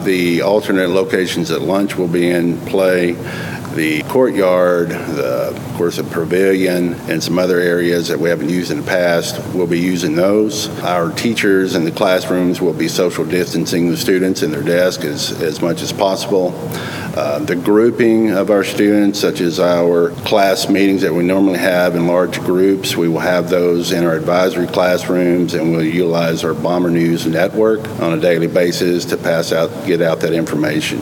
The alternate locations at lunch will be in play. The courtyard, of course, the pavilion, and some other areas that we haven't used in the past, we'll be using those. Our teachers in the classrooms will be social distancing the students in their desk as much as possible. The grouping of our students, such as our class meetings that we normally have in large groups, we will have those in our advisory classrooms, and we'll utilize our Bomber News network on a daily basis to get out that information.